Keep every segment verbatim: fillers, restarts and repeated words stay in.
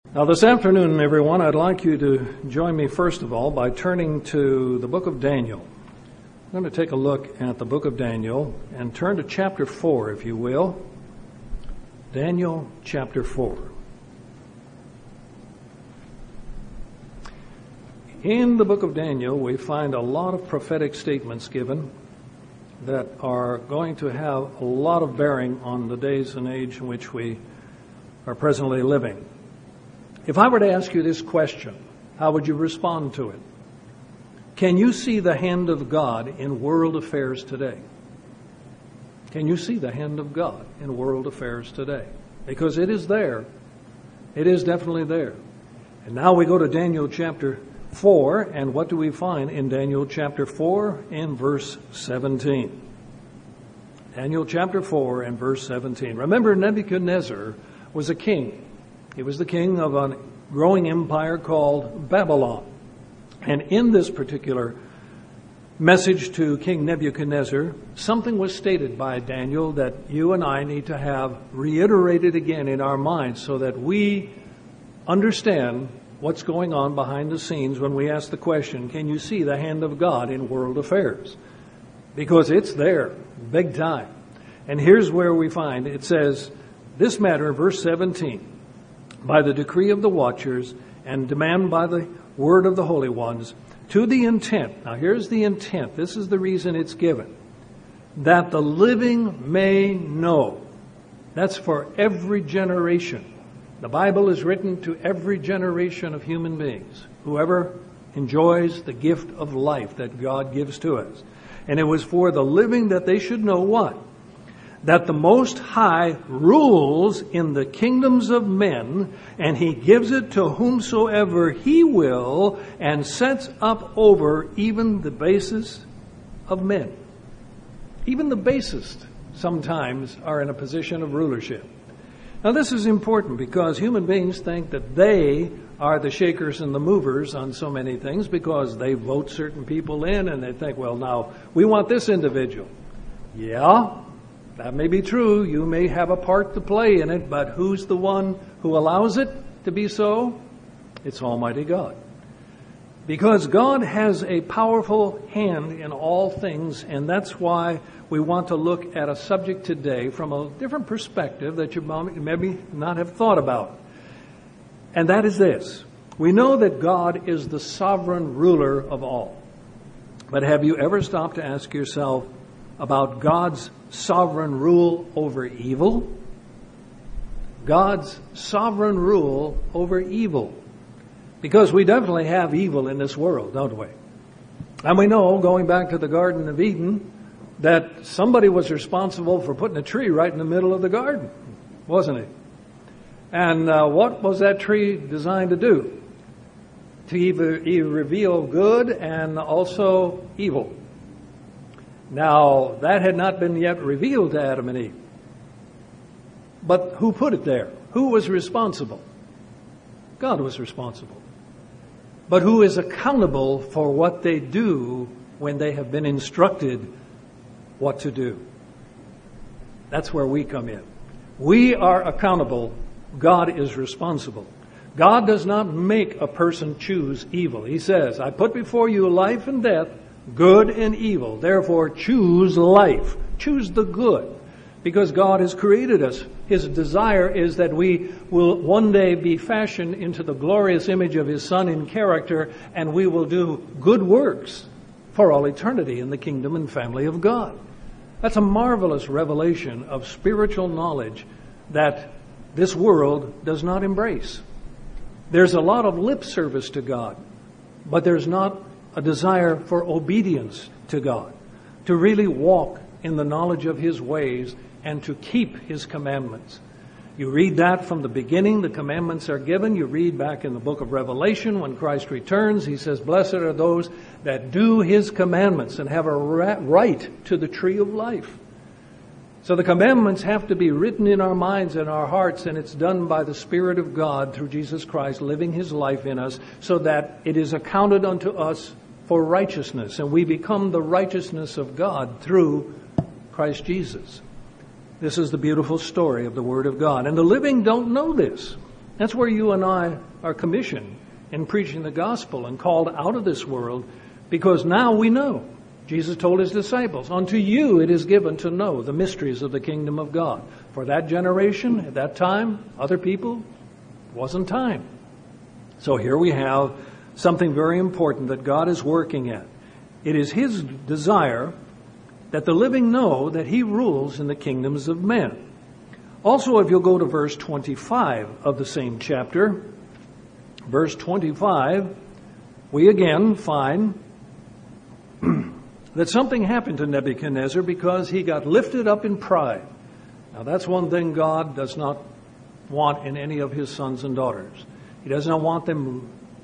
Now this afternoon, everyone, I'd like you to join me first of all by turning to the book of Daniel. I'm going to take a look at the book of Daniel and turn to chapter four, if you will. Daniel chapter four. In the book of Daniel, we find a lot of prophetic statements given that are going to have a lot of bearing on the days and age in which we are presently living. If I were to ask you this question, how would you respond to it? Can you see the hand of God in world affairs today? Can you see the hand of God in world affairs today? Because it is there. It is definitely there. And now we go to Daniel chapter four, and what do we find in Daniel chapter four and verse seventeen? Daniel chapter four and verse seventeen. Remember, Nebuchadnezzar was a king. He was the king of a growing empire called Babylon. And in this particular message to King Nebuchadnezzar, something was stated by Daniel that you and I need to have reiterated again in our minds so that we understand what's going on behind the scenes when we ask the question, can you see the hand of God in world affairs? Because it's there, big time. And here's where we find, it says, this matter, verse seventeen, by the decree of the watchers and demand by the word of the holy ones, to the intent, now here's the intent, this is the reason it's given, that the living may know. That's for every generation. The Bible is written to every generation of human beings, whoever enjoys the gift of life that God gives to us. And it was for the living that they should know what? That the Most High rules in the kingdoms of men, and He gives it to whomsoever He will, and sets up over even the basest of men. Even the basest sometimes are in a position of rulership. Now this is important because human beings think that they are the shakers and the movers on so many things because they vote certain people in and they think, well, now we want this individual. Yeah. That may be true. You may have a part to play in it, but who's the one who allows it to be so? It's Almighty God. Because God has a powerful hand in all things, and that's why we want to look at a subject today from a different perspective that you maybe not have thought about. And that is this. We know that God is the sovereign ruler of all. But have you ever stopped to ask yourself about God's sovereign rule over evil? God's sovereign rule over evil. Because we definitely have evil in this world, don't we? And we know, going back to the Garden of Eden, that somebody was responsible for putting a tree right in the middle of the garden, wasn't he? And uh, what was that tree designed to do? To either, either reveal good and also evil. Now, that had not been yet revealed to Adam and Eve. But who put it there? Who was responsible? God was responsible. But who is accountable for what they do when they have been instructed what to do? That's where we come in. We are accountable. God is responsible. God does not make a person choose evil. He says, I put before you life and death, good and evil. Therefore, choose life. Choose the good. Because God has created us. His desire is that we will one day be fashioned into the glorious image of His Son in character, and we will do good works for all eternity in the kingdom and family of God. That's a marvelous revelation of spiritual knowledge that this world does not embrace. There's a lot of lip service to God, but there's not a desire for obedience to God, to really walk in the knowledge of His ways and to keep His commandments. You read that from the beginning, the commandments are given. You read back in the book of Revelation when Christ returns, He says, blessed are those that do His commandments and have a right to the tree of life. So the commandments have to be written in our minds and our hearts, and it's done by the Spirit of God through Jesus Christ living His life in us so that it is accounted unto us for righteousness, and we become the righteousness of God through Christ Jesus. This is the beautiful story of the Word of God. And the living don't know this. That's where you and I are commissioned in preaching the gospel and called out of this world, because now we know. Jesus told his disciples, unto you it is given to know the mysteries of the kingdom of God. For that generation, at that time, other people, it wasn't time. So here we have something very important that God is working at. It is his desire that the living know that he rules in the kingdoms of men. Also, if you'll go to verse twenty-five of the same chapter, verse twenty-five, we again find that something happened to Nebuchadnezzar because he got lifted up in pride. Now, that's one thing God does not want in any of his sons and daughters. He does not want them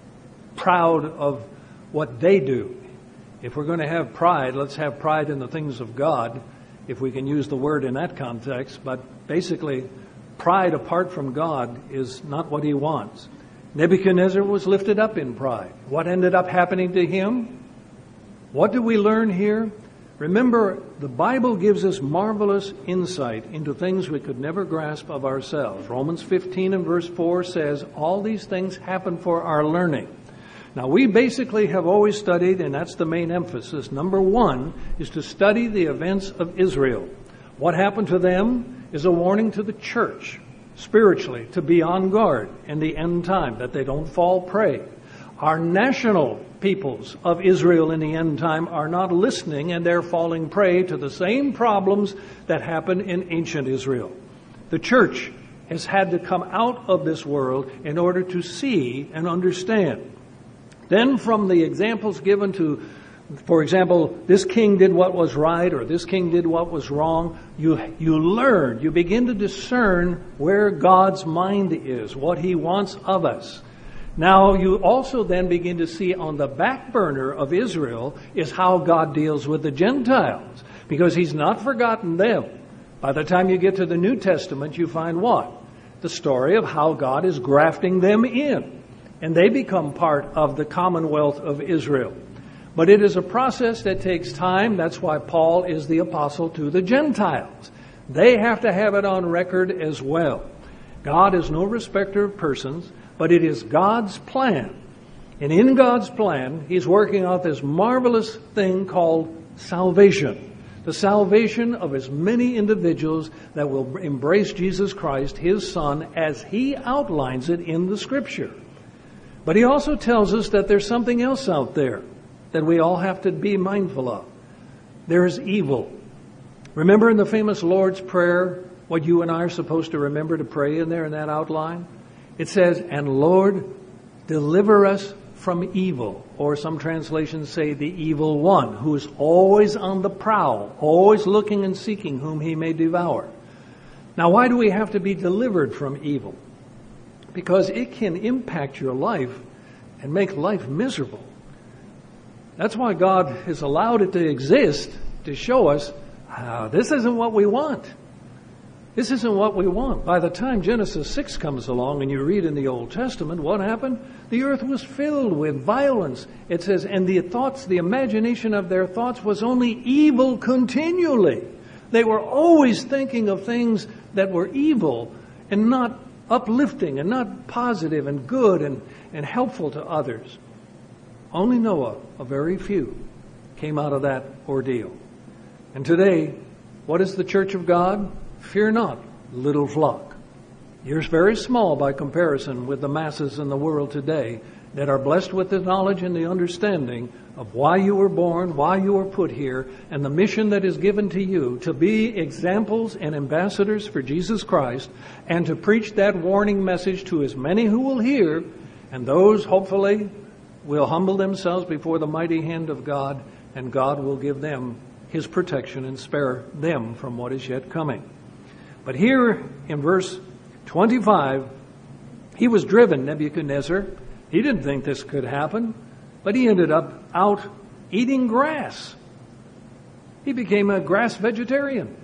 proud of what they do. If we're going to have pride, let's have pride in the things of God, if we can use the word in that context. But basically, pride apart from God is not what he wants. Nebuchadnezzar was lifted up in pride. What ended up happening to him? What do we learn here? Remember, the Bible gives us marvelous insight into things we could never grasp of ourselves. Romans fifteen and verse four says, all these things happen for our learning. Now, we basically have always studied, and that's the main emphasis. Number one is to study the events of Israel. What happened to them is a warning to the church, spiritually, to be on guard in the end time, that they don't fall prey. Our national peoples of Israel in the end time are not listening, and they're falling prey to the same problems that happened in ancient Israel. The church has had to come out of this world in order to see and understand. Then from the examples given to, for example, this king did what was right or this king did what was wrong, you, you learn, you begin to discern where God's mind is, what he wants of us. Now, you also then begin to see on the back burner of Israel is how God deals with the Gentiles, because he's not forgotten them. By the time you get to the New Testament, you find what? The story of how God is grafting them in, and they become part of the commonwealth of Israel. But it is a process that takes time. That's why Paul is the apostle to the Gentiles. They have to have it on record as well. God is no respecter of persons, but it is God's plan. And in God's plan, he's working out this marvelous thing called salvation. The salvation of as many individuals that will embrace Jesus Christ, his Son, as he outlines it in the Scripture. But he also tells us that there's something else out there that we all have to be mindful of. There is evil. Remember in the famous Lord's Prayer, what you and I are supposed to remember to pray in there in that outline? It says, and Lord, deliver us from evil. Or some translations say the evil one, who is always on the prowl, always looking and seeking whom he may devour. Now, why do we have to be delivered from evil? Because it can impact your life and make life miserable. That's why God has allowed it to exist, to show us, ah, this isn't what we want. This isn't what we want. By the time Genesis six comes along and you read in the Old Testament, what happened? The earth was filled with violence. It says, and the thoughts, the imagination of their thoughts was only evil continually. They were always thinking of things that were evil and not uplifting and not positive and good and, and helpful to others. Only Noah, a very few, came out of that ordeal. And today, what is the church of God? Fear not, little flock. You're very small by comparison with the masses in the world today that are blessed with the knowledge and the understanding of why you were born, why you were put here, and the mission that is given to you to be examples and ambassadors for Jesus Christ and to preach that warning message to as many who will hear, and those hopefully will humble themselves before the mighty hand of God, and God will give them his protection and spare them from what is yet coming. But here in verse twenty-five, he was driven, Nebuchadnezzar. He didn't think this could happen, but he ended up out eating grass. He became a grass vegetarian.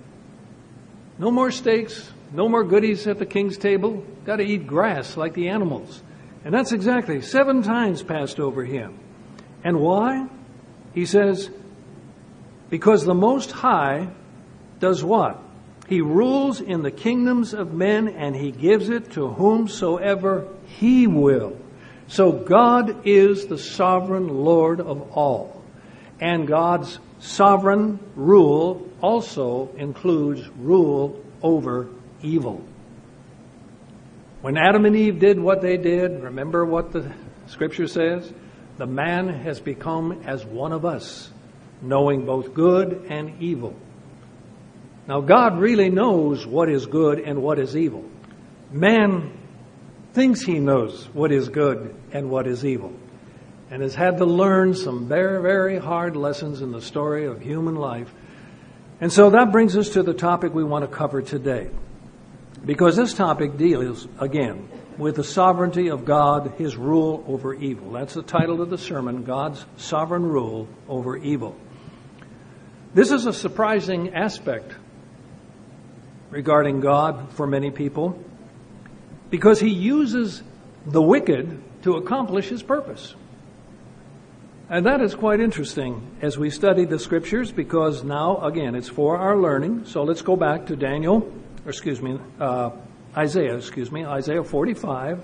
No more steaks, no more goodies at the king's table. Got to eat grass like the animals. And that's exactly seven times passed over him. And why? He says, because the Most High does what? He rules in the kingdoms of men, and he gives it to whomsoever he will. So God is the sovereign Lord of all. And God's sovereign rule also includes rule over evil. When Adam and Eve did what they did, remember what the Scripture says? The man has become as one of us, knowing both good and evil. Now, God really knows what is good and what is evil. Man thinks he knows what is good and what is evil, and has had to learn some very, very hard lessons in the story of human life. And so that brings us to the topic we want to cover today, because this topic deals, again, with the sovereignty of God, his rule over evil. That's the title of the sermon, God's sovereign rule over evil. This is a surprising aspect regarding God for many people, because he uses the wicked to accomplish his purpose. And that is quite interesting as we study the Scriptures, because now, again, it's for our learning. So let's go back to Daniel, or excuse me, uh, Isaiah, excuse me, Isaiah forty-five.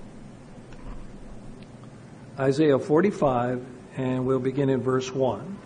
Isaiah forty-five, and we'll begin in verse one.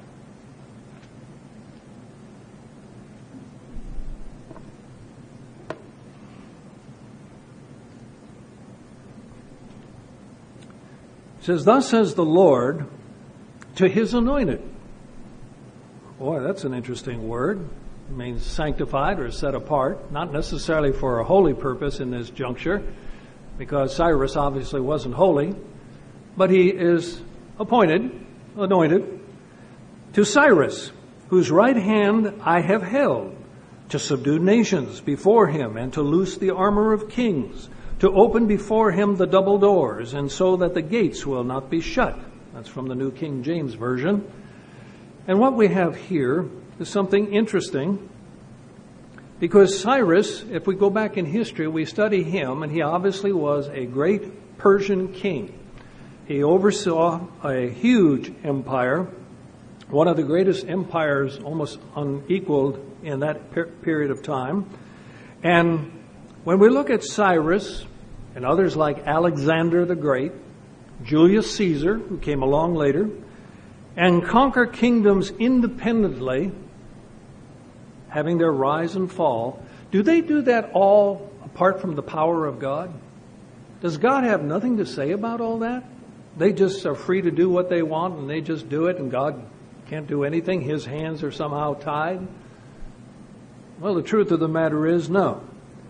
It says, "Thus says the Lord to his anointed." Boy, that's an interesting word. It means sanctified or set apart, not necessarily for a holy purpose in this juncture, because Cyrus obviously wasn't holy, but he is appointed, anointed, to Cyrus, whose right hand I have held, to subdue nations before him, and to loose the armor of kings, to open before him the double doors, and so that the gates will not be shut. That's from the New King James Version. And what we have here is something interesting, because Cyrus, if we go back in history, we study him, and he obviously was a great Persian king. He oversaw a huge empire, one of the greatest empires almost unequaled in that per- period of time. And when we look at Cyrus and others like Alexander the Great, Julius Caesar, who came along later, and conquer kingdoms independently, having their rise and fall, do they do that all apart from the power of God? Does God have nothing to say about all that? They just are free to do what they want, and they just do it, and God can't do anything? His hands are somehow tied? Well, the truth of the matter is no.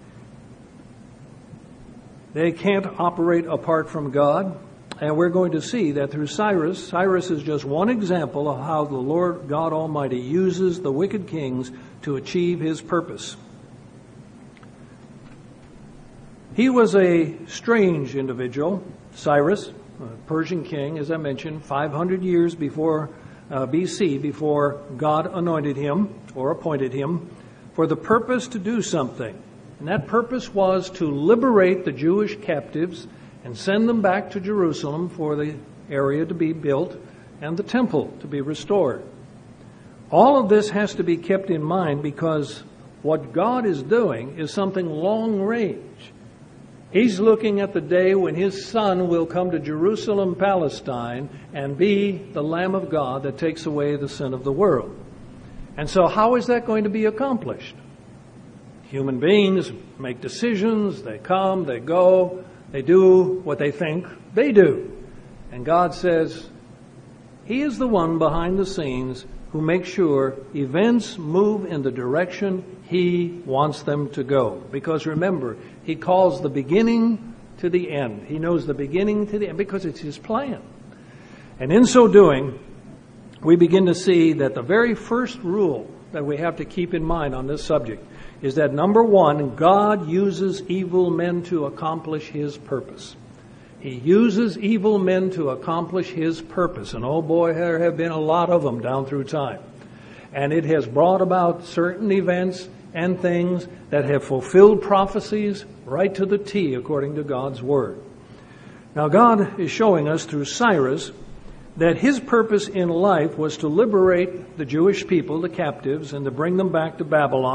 They can't operate apart from God. And we're going to see that through Cyrus, Cyrus is just one example of how the Lord God Almighty uses the wicked kings to achieve his purpose. He was a strange individual, Cyrus, a Persian king, as I mentioned, five hundred years before uh, B C, before God anointed him or appointed him for the purpose to do something. And that purpose was to liberate the Jewish captives and send them back to Jerusalem for the area to be built and the temple to be restored. All of this has to be kept in mind, because what God is doing is something long range. He's looking at the day when his Son will come to Jerusalem, Palestine, and be the Lamb of God that takes away the sin of the world. And so how is that going to be accomplished? Human beings make decisions, they come, they go, they do what they think they do. And God says he is the one behind the scenes who makes sure events move in the direction he wants them to go. Because remember, he calls the beginning to the end. He knows the beginning to the end because it's his plan. And in so doing, we begin to see that the very first rule that we have to keep in mind on this subject is that, number one, God uses evil men to accomplish his purpose. He uses evil men to accomplish his purpose. And oh boy, there have been a lot of them down through time. And it has brought about certain events and things that have fulfilled prophecies right to the T according to God's word. Now God is showing us through Cyrus that his purpose in life was to liberate the Jewish people, the captives, and to bring them back to Babylon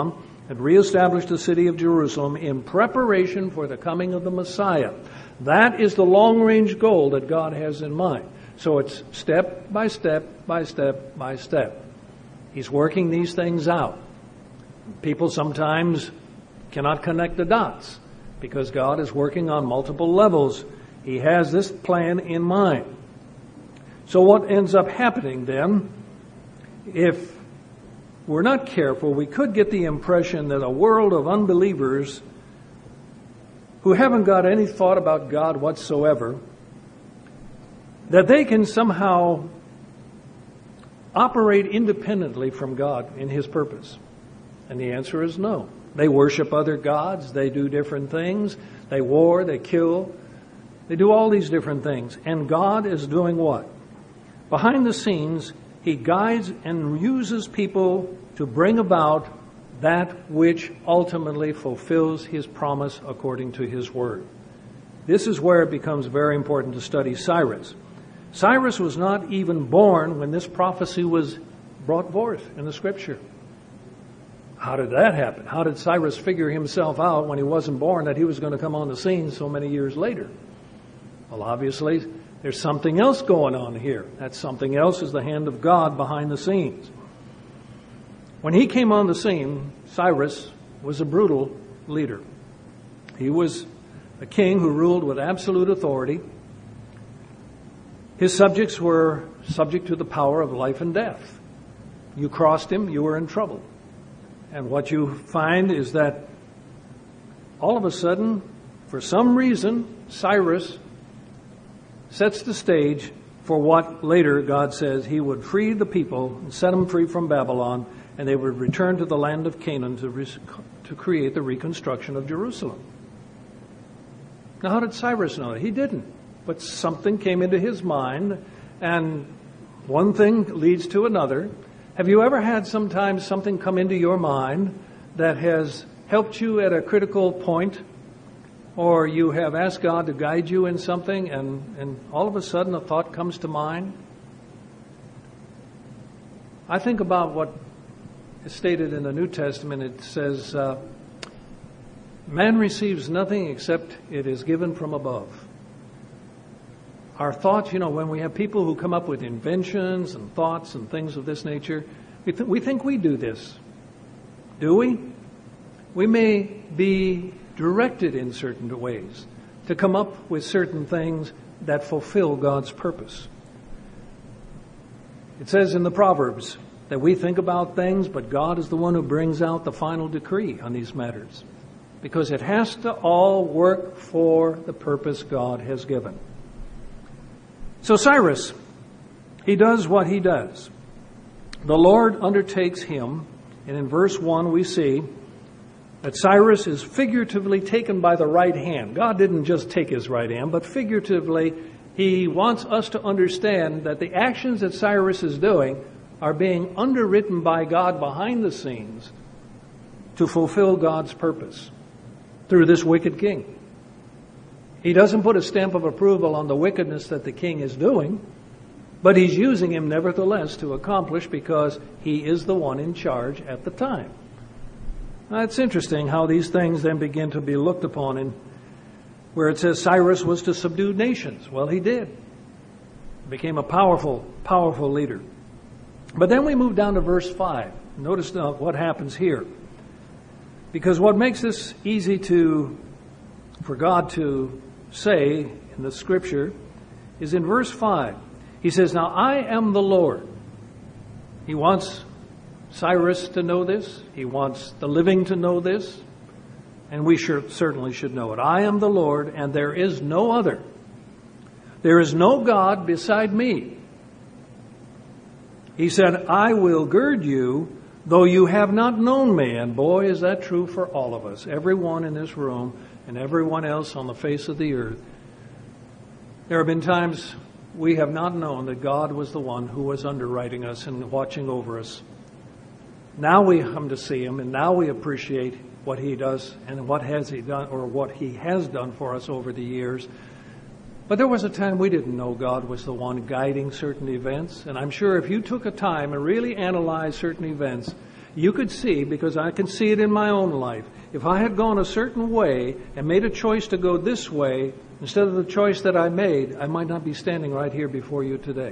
had reestablished the city of Jerusalem in preparation for the coming of the Messiah. That is the long-range goal that God has in mind. So it's step by step by step by step. He's working these things out. People sometimes cannot connect the dots because God is working on multiple levels. He has this plan in mind. So what ends up happening then, if we're not careful, we could get the impression that a world of unbelievers who haven't got any thought about God whatsoever, that they can somehow operate independently from God in His purpose. And the answer is no. They worship other gods. They do different things. They war. They kill. They do all these different things. And God is doing what? Behind the scenes, He guides and uses people to bring about that which ultimately fulfills His promise according to His word. This is where it becomes very important to study Cyrus. Cyrus was not even born when this prophecy was brought forth in the Scripture. How did that happen? How did Cyrus figure himself out when he wasn't born that he was going to come on the scene so many years later? Well, obviously, there's something else going on here. That something else is the hand of God behind the scenes. When he came on the scene, Cyrus was a brutal leader. He was a king who ruled with absolute authority. His subjects were subject to the power of life and death. You crossed him, you were in trouble. And what you find is that all of a sudden, for some reason, Cyrus sets the stage for what later God says He would free the people and set them free from Babylon, and they would return to the land of Canaan to, re- to create the reconstruction of Jerusalem. Now, how did Cyrus know that? He didn't. But something came into his mind, and one thing leads to another. Have you ever had sometimes something come into your mind that has helped you at a critical point, or you have asked God to guide you in something, and, and all of a sudden a thought comes to mind? I think about what is stated in the New Testament. It says, uh, man receives nothing except it is given from above. Our thoughts, you know, when we have people who come up with inventions and thoughts and things of this nature, we, th- we think we do this. Do we? We may be directed in certain ways to come up with certain things that fulfill God's purpose. It says in the Proverbs that we think about things, but God is the one who brings out the final decree on these matters, because it has to all work for the purpose God has given. So Cyrus, he does what he does. The Lord undertakes him, and in verse one we see that Cyrus is figuratively taken by the right hand. God didn't just take his right hand, but figuratively He wants us to understand that the actions that Cyrus is doing are being underwritten by God behind the scenes to fulfill God's purpose through this wicked king. He doesn't put a stamp of approval on the wickedness that the king is doing, but He's using him nevertheless to accomplish, because he is the one in charge at the time. Now, it's interesting how these things then begin to be looked upon in where it says Cyrus was to subdue nations. Well, he did. He became a powerful, powerful leader. But then we move down to verse five. Notice now what happens here. Because what makes this easy to, for God to say in the Scripture is in verse five. He says, now I am the Lord. He wants Cyrus to know this. He wants the living to know this. And we sure, certainly should know it. I am the Lord, and there is no other. There is no God beside me. He said, I will gird you, though you have not known me. And boy, is that true for all of us. Everyone in this room and everyone else on the face of the earth. There have been times we have not known that God was the one who was underwriting us and watching over us. Now we come to see Him, and now we appreciate what He does and what has He done, or what He has done for us over the years. But there was a time we didn't know God was the one guiding certain events. And I'm sure if you took a time and really analyzed certain events, you could see, because I can see it in my own life, if I had gone a certain way and made a choice to go this way instead of the choice that I made, I might not be standing right here before you today.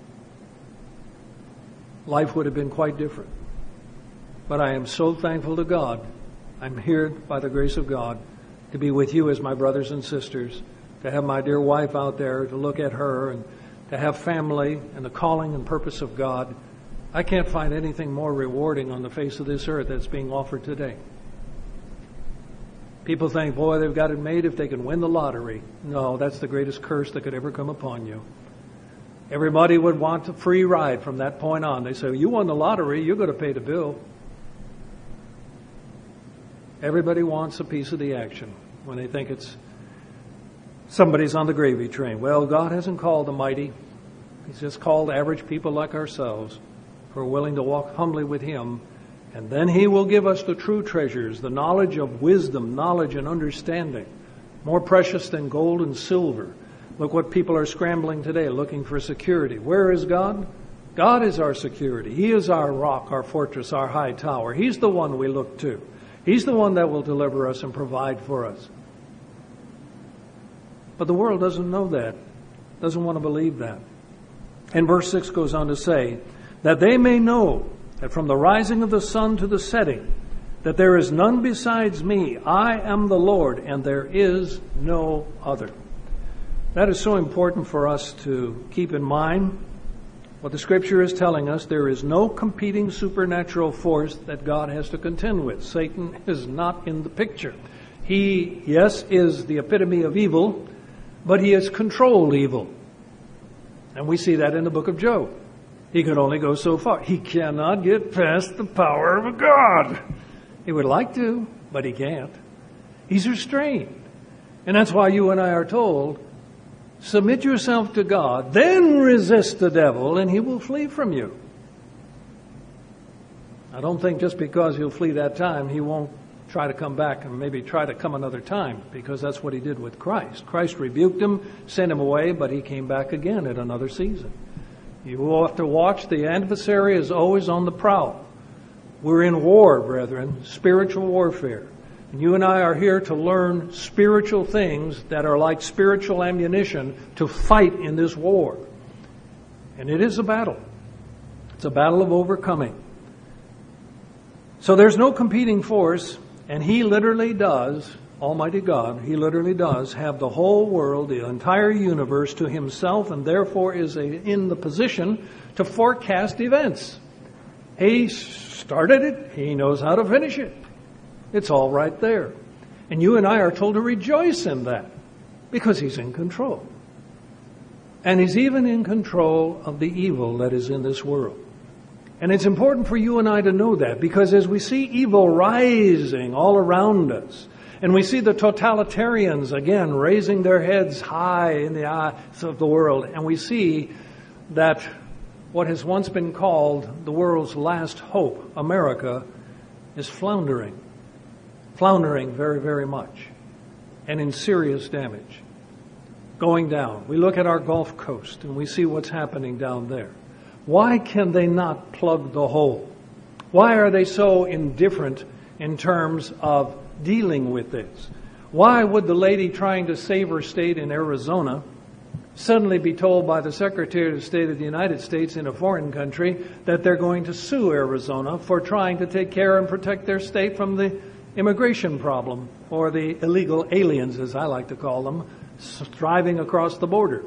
Life would have been quite different. But I am so thankful to God. I'm here by the grace of God to be with you as my brothers and sisters, to have my dear wife out there, to look at her, and to have family and the calling and purpose of God. I can't find anything more rewarding on the face of this earth that's being offered today. People think, boy, they've got it made if they can win the lottery. No, that's the greatest curse that could ever come upon you. Everybody would want a free ride from that point on. They say, you won the lottery, you're going to pay the bill. Everybody wants a piece of the action when they think it's somebody's on the gravy train. Well, God hasn't called the mighty. He's just called average people like ourselves who are willing to walk humbly with Him. And then He will give us the true treasures, the knowledge of wisdom, knowledge and understanding, more precious than gold and silver. Look what people are scrambling today, looking for security. Where is God? God is our security. He is our rock, our fortress, our high tower. He's the one we look to. He's the one that will deliver us and provide for us. But the world doesn't know that, doesn't want to believe that. And verse six goes on to say, that they may know that from the rising of the sun to the setting, that there is none besides me. I am the Lord, and there is no other. That is so important for us to keep in mind. What the Scripture is telling us, there is no competing supernatural force that God has to contend with. Satan is not in the picture. He, yes, is the epitome of evil, but he has controlled evil. And we see that in the book of Job. He can only go so far. He cannot get past the power of God. He would like to, but he can't. He's restrained. And that's why you and I are told, submit yourself to God, then resist the devil, and he will flee from you. I don't think just because he'll flee that time, he won't try to come back and maybe try to come another time, because that's what he did with Christ. Christ rebuked him, sent him away, but he came back again at another season. You will have to watch. The adversary is always on the prowl. We're in war, brethren, spiritual warfare. And you and I are here to learn spiritual things that are like spiritual ammunition to fight in this war. And it is a battle. It's a battle of overcoming. So there's no competing force, and He literally does, Almighty God, He literally does have the whole world, the entire universe to Himself, and therefore is a, in the position to forecast events. He started it. He knows how to finish it. It's all right there. And you and I are told to rejoice in that because He's in control. And He's even in control of the evil that is in this world. And it's important for you and I to know that, because as we see evil rising all around us, and we see the totalitarians again raising their heads high in the eyes of the world, and we see that what has once been called the world's last hope, America, is floundering. Floundering very, very much, and in serious damage. Going down. We look at our Gulf Coast and we see what's happening down there. Why can they not plug the hole? Why are they so indifferent in terms of dealing with this? Why would the lady trying to save her state in Arizona suddenly be told by the Secretary of State of the United States in a foreign country that they're going to sue Arizona for trying to take care and protect their state from the immigration problem, or the illegal aliens, as I like to call them, driving across the border?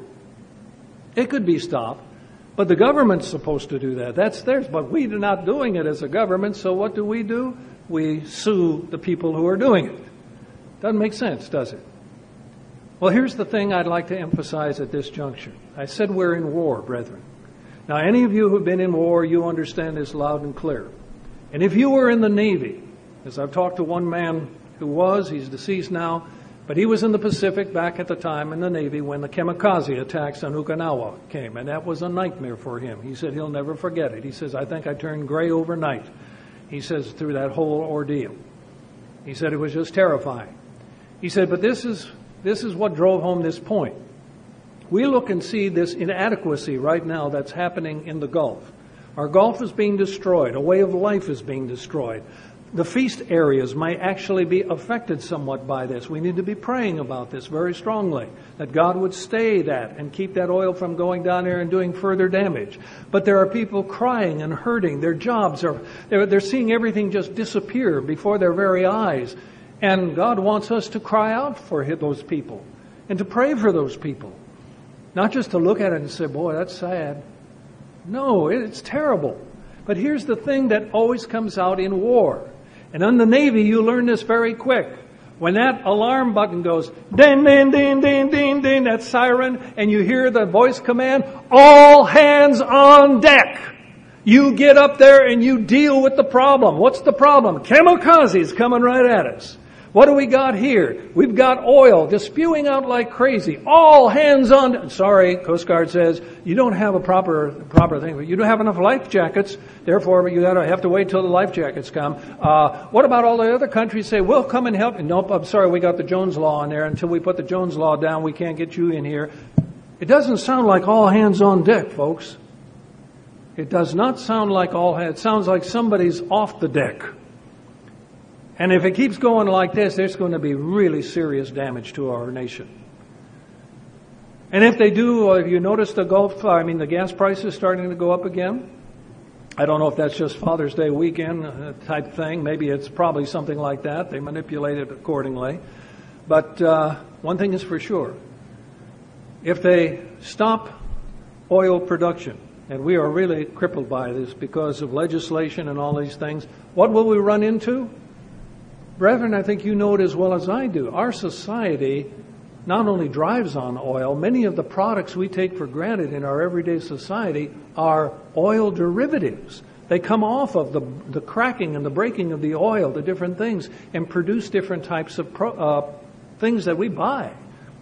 It could be stopped, but the government's supposed to do that. That's theirs, but we're not doing it as a government, so what do we do? We sue the people who are doing it. Doesn't make sense, does it? Well, here's the thing I'd like to emphasize at this juncture. I said we're in war, brethren. Now, any of you who've been in war, you understand this loud and clear. And if you were in the Navy, as I've talked to one man who was, he's deceased now, but he was in the Pacific back at the time in the Navy when the kamikaze attacks on Okinawa came, and that was a nightmare for him. He said he'll never forget it. He says, I think I turned gray overnight. He says, through that whole ordeal. He said it was just terrifying. He said, but this is this is what drove home this point. We look and see this inadequacy right now that's happening in the Gulf. Our Gulf is being destroyed. A way of life is being destroyed. The feast areas might actually be affected somewhat by this. We need to be praying about this very strongly, that God would stay that and keep that oil from going down there and doing further damage. But there are people crying and hurting. Their jobs are, they're, they're seeing everything just disappear before their very eyes. And God wants us to cry out for those people and to pray for those people. Not just to look at it and say, boy, that's sad. No, it's terrible. But here's the thing that always comes out in war. And in the Navy, you learn this very quick. When that alarm button goes, ding, ding, ding, ding, ding, ding, that siren, and you hear the voice command, all hands on deck. You get up there and you deal with the problem. What's the problem? Kamikazes coming right at us. What do we got here? We've got oil just spewing out like crazy. All hands on... Sorry, Coast Guard says, you don't have a proper proper thing. You don't have enough life jackets. Therefore, you gotta have to wait till the life jackets come. Uh, what about all the other countries say, we'll come and help? Nope, I'm sorry, we got the Jones Law in there. Until we put the Jones Law down, we can't get you in here. It doesn't sound like all hands on deck, folks. It does not sound like all hands. It sounds like somebody's off the deck. And if it keeps going like this, there's going to be really serious damage to our nation. And if they do, if you notice the Gulf, I mean, the gas prices starting to go up again. I don't know if that's just Father's Day weekend type thing. Maybe it's probably something like that. They manipulate it accordingly. But uh, one thing is for sure. If they stop oil production, and we are really crippled by this because of legislation and all these things, what will we run into? Brethren, I think you know it as well as I do. Our society not only drives on oil, many of the products we take for granted in our everyday society are oil derivatives. They come off of the, the cracking and the breaking of the oil, the different things, and produce different types of pro, uh, things that we buy.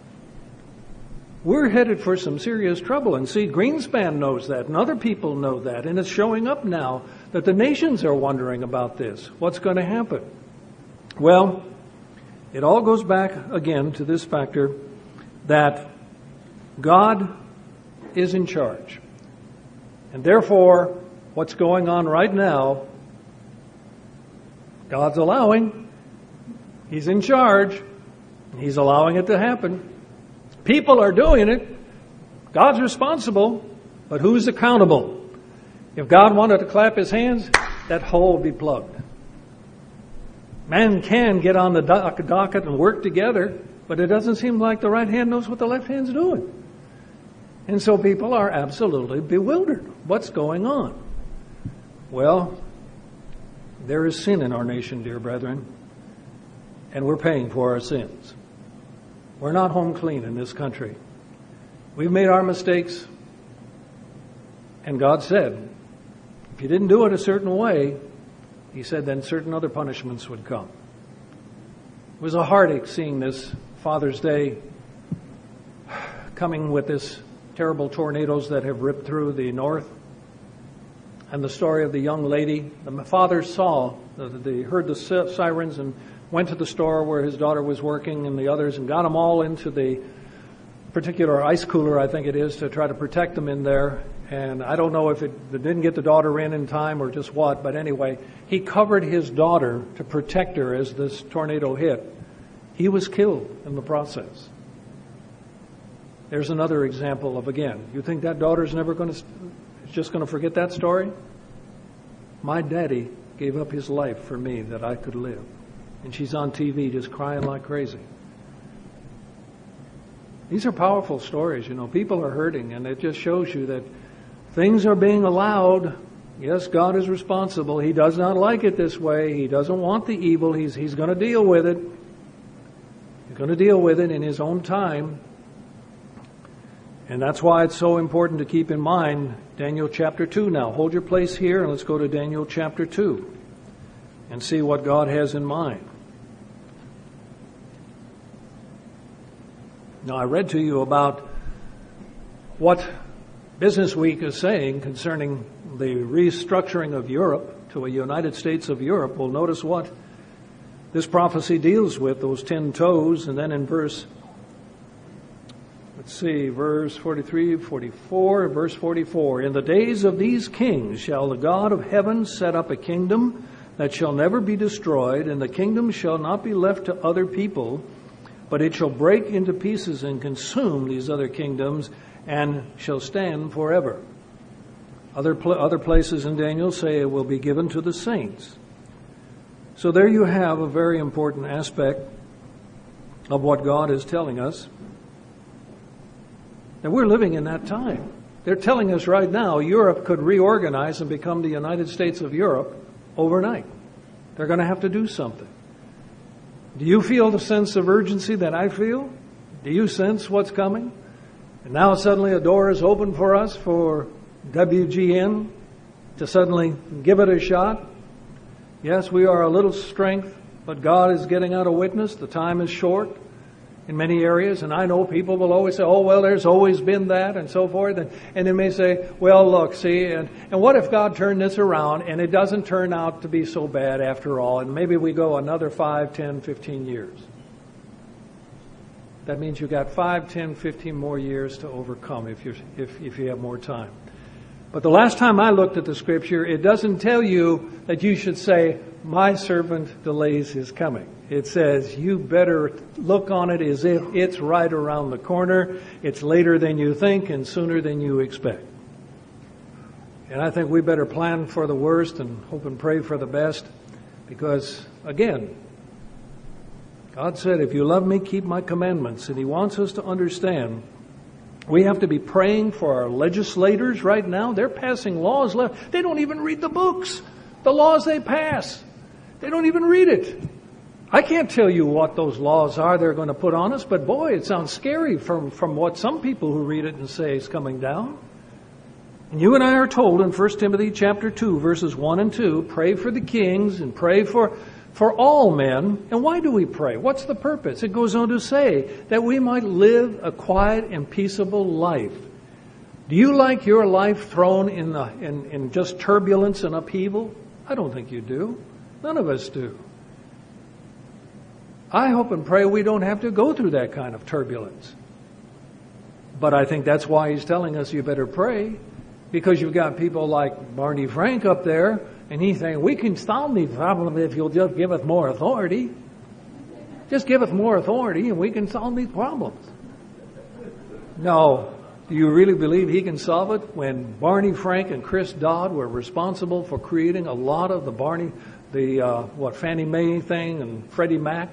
We're headed for some serious trouble, and see, Greenspan knows that, and other people know that, and it's showing up now that the nations are wondering about this. What's going to happen? Well, it all goes back again to this factor that God is in charge. And therefore, what's going on right now, God's allowing. He's in charge. He's allowing it to happen. People are doing it. God's responsible, but who's accountable? If God wanted to clap his hands, that hole would be plugged. Man can get on the docket and work together, but it doesn't seem like the right hand knows what the left hand's doing. And so people are absolutely bewildered. What's going on? Well, there is sin in our nation, dear brethren, and we're paying for our sins. We're not home clean in this country. We've made our mistakes, and God said, if you didn't do it a certain way, He said then certain other punishments would come. It was a heartache seeing this Father's Day coming with this terrible tornadoes that have ripped through the north. And the story of the young lady. The father saw, they heard the sirens and went to the store where his daughter was working and the others and got them all into the particular ice cooler, I think it is, to try to protect them in there. And I don't know if it, it didn't get the daughter in in time or just what, but anyway, he covered his daughter to protect her as this tornado hit. He was killed in the process. There's another example of, again, you think that daughter's never going to, just going to forget that story? My daddy gave up his life for me that I could live. And she's on T V just crying like crazy. These are powerful stories, you know. People are hurting, and it just shows you that things are being allowed. Yes, God is responsible. He does not like it this way. He doesn't want the evil. He's, he's going to deal with it. He's going to deal with it in His own time. And that's why it's so important to keep in mind Daniel chapter two now. Hold your place here and let's go to Daniel chapter two and see what God has in mind. Now, I read to you about what Business Week is saying concerning the restructuring of Europe to a United States of Europe. Well, notice what this prophecy deals with, those ten toes, and then in verse Let's see, verse forty-three, forty-four, verse forty-four. In the days of these kings shall the God of heaven set up a kingdom that shall never be destroyed, and the kingdom shall not be left to other people, but it shall break into pieces and consume these other kingdoms, and shall stand forever. Other pl- other places in Daniel say it will be given to the saints. So there you have a very important aspect of what God is telling us. And we're living in that time. They're telling us right now Europe could reorganize and become the United States of Europe overnight. They're going to have to do something. Do you feel the sense of urgency that I feel? Do you sense what's coming? And now suddenly a door is open for us, for W G N to suddenly give it a shot. Yes, we are a little strength, but God is getting out a witness. The time is short in many areas, and I know people will always say, oh, well, there's always been that, and so forth. And, and they may say, well, look, see, and, and what if God turned this around and it doesn't turn out to be so bad after all, and maybe we go another five, ten, fifteen years. That means you got five, ten, fifteen more years to overcome if you if if you have more time. But the last time I looked at the scripture, it doesn't tell you that you should say, my servant delays his coming. It says you better look on it as if it's right around the corner. It's later than you think and sooner than you expect. And I think we better plan for the worst and hope and pray for the best, because, again, God said, if you love me, keep my commandments. And he wants us to understand we have to be praying for our legislators right now. They're passing laws left. They don't even read the books, the laws they pass. They don't even read it. I can't tell you what those laws are they're going to put on us, but boy, it sounds scary from, from what some people who read it and say is coming down. And you and I are told in First Timothy chapter two, verses one and two, pray for the kings and pray for For all men. And why do we pray? What's the purpose? It goes on to say that we might live a quiet and peaceable life. Do you like your life thrown in, the, in, in just turbulence and upheaval? I don't think you do. None of us do. I hope and pray we don't have to go through that kind of turbulence. But I think that's why he's telling us you better pray, because you've got people like Barney Frank up there, and he's saying, we can solve these problems if you'll just give us more authority. Just give us more authority and we can solve these problems. No. Do you really believe he can solve it? When Barney Frank and Chris Dodd were responsible for creating a lot of the Barney, the, uh, what, Fannie Mae thing and Freddie Mac?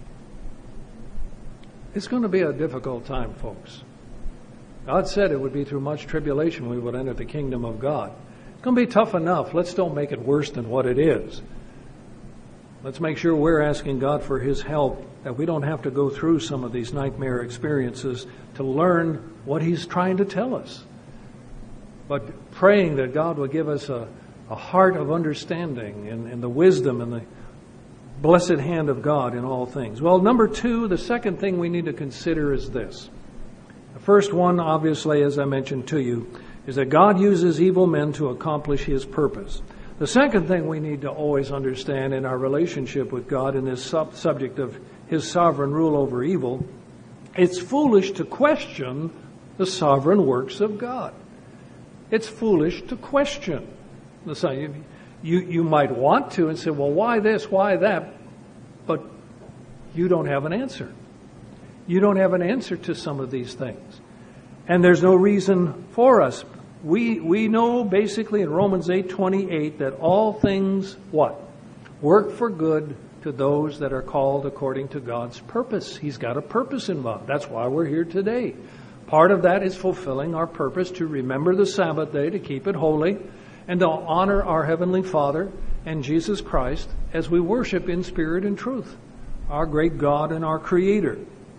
It's going to be a difficult time, folks. God said it would be through much tribulation we would enter the kingdom of God. It's going to be tough enough. Let's don't make it worse than what it is. Let's make sure we're asking God for his help, that we don't have to go through some of these nightmare experiences to learn what he's trying to tell us. But praying that God will give us a, a heart of understanding and, and the wisdom and the blessed hand of God in all things. Well, number two, the second thing we need to consider is this. The first one, obviously, as I mentioned to you, is that God uses evil men to accomplish his purpose. The second thing we need to always understand in our relationship with God in this sub- subject of his sovereign rule over evil, it's foolish to question the sovereign works of God. It's foolish to question. You, you, you might want to and say, well, why this, why that? But you don't have an answer. You don't have an answer to some of these things. And there's no reason for us. We we know basically in Romans eight twenty-eight that all things, what? Work for good to those that are called according to God's purpose. He's got a purpose involved. That's why we're here today. Part of that is fulfilling our purpose to remember the Sabbath day, to keep it holy, and to honor our Heavenly Father and Jesus Christ as we worship in spirit and truth, our great God and our Creator.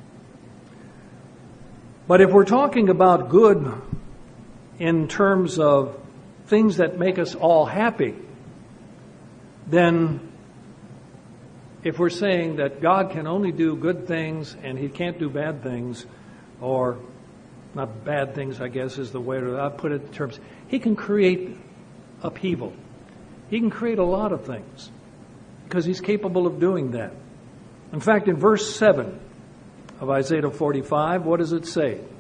But if we're talking about good in terms of things that make us all happy, then if we're saying that God can only do good things and he can't do bad things, or not bad things, I guess is the way to I put it in terms, he can create upheaval. He can create a lot of things because he's capable of doing that. In fact, in verse seven of Isaiah forty-five, what does it say?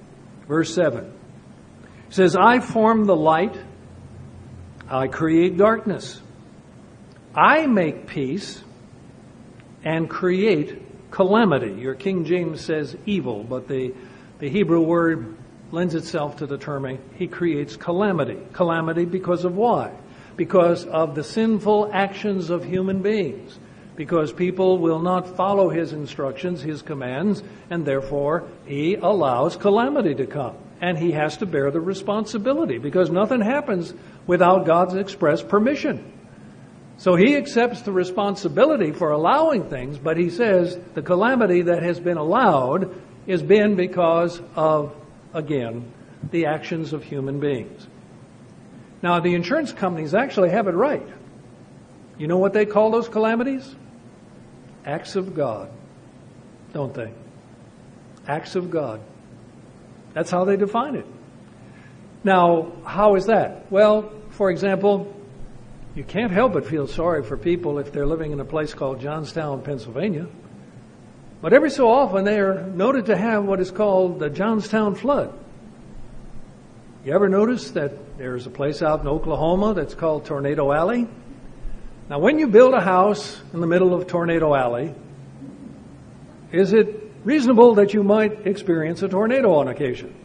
Verse seven. It says, I form the light. I create darkness. I make peace and create calamity. Your King James says evil, but the, the Hebrew word lends itself to the term, he creates calamity. Calamity because of why? Because of the sinful actions of human beings. Because people will not follow his instructions, his commands, and therefore he allows calamity to come. And he has to bear the responsibility because nothing happens without God's express permission. So he accepts the responsibility for allowing things, but he says the calamity that has been allowed has been because of, again, the actions of human beings. Now, the insurance companies actually have it right. You know what they call those calamities? Acts of God, don't they? Acts of God. That's how they define it. Now, how is that? Well, for example, you can't help but feel sorry for people if they're living in a place called Johnstown, Pennsylvania. But every so often they are noted to have what is called the Johnstown flood. You ever notice that there's a place out in Oklahoma that's called Tornado Alley? Now, when you build a house in the middle of Tornado Alley, is it reasonable that you might experience a tornado on occasion?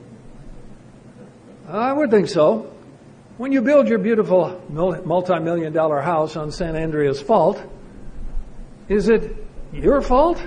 I would think so. When you build your beautiful multi-million dollar house on San Andreas Fault, is it your fault?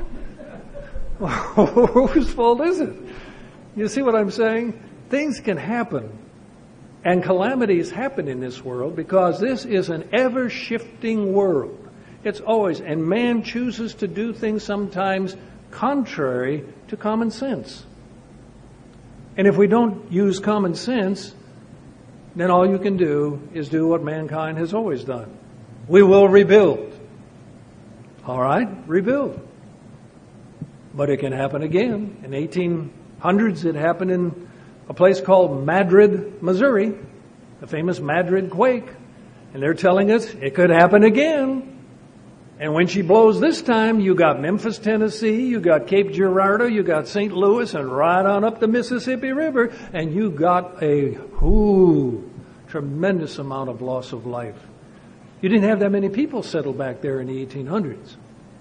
Whose fault is it? You see what I'm saying? Things can happen. And calamities happen in this world because this is an ever-shifting world. It's always, and man chooses to do things sometimes contrary to common sense. And if we don't use common sense, then all you can do is do what mankind has always done. We will rebuild. All right, rebuild. But it can happen again. In eighteen hundreds, it happened in a place called Madrid, Missouri, the famous Madrid quake. And they're telling us it could happen again. And when she blows this time, you got Memphis, Tennessee, you got Cape Girardeau, you got Saint Louis, and right on up the Mississippi River, and you got a whoo, tremendous amount of loss of life. You didn't have that many people settled back there in the eighteen hundreds.